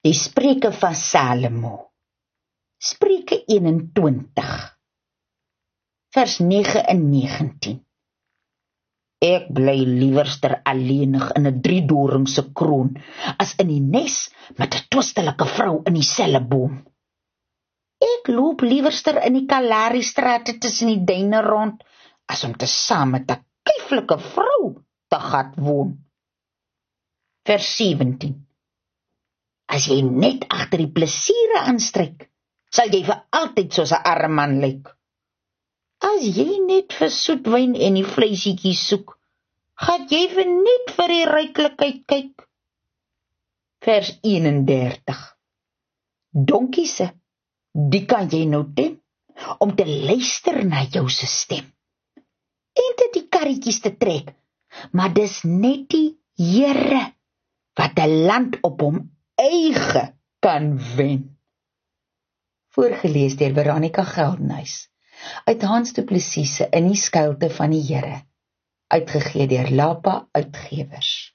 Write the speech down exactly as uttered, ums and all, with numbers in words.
Die Spreuke van Salomo. Spreuke eenentwintig, vers nege en negentien. Ek bly liewerster alleenig in 'n driedoringse kroon, as in die nes met 'n twistelike vrou in dieselfde boom. Ek loop liewerster in die Kalahari-strate tussen die duine rond, as om te saam met 'n kuiflike vrou te gaan woon. Vers sewentien. As jy net agter die plesiere aanstryk, sal jy vir altyd soos 'n arme man lyk. As jy net vir soetwyn en die vleisietjie soek, gaan jy vir net vir die ryklikheid kyk. Vers eenendertig. Donkiese, die kan jy nou tem, om te luister na jou se stem. En dit die karretjies te trek, maar dis net die Here, wat 'n land op hom eie kan wen. Voorgelees deur Veronica Geldenhuys, uit Hans Du Plessis se In die skuilte van die Here, uitgegee deur Lapa Uitgewers.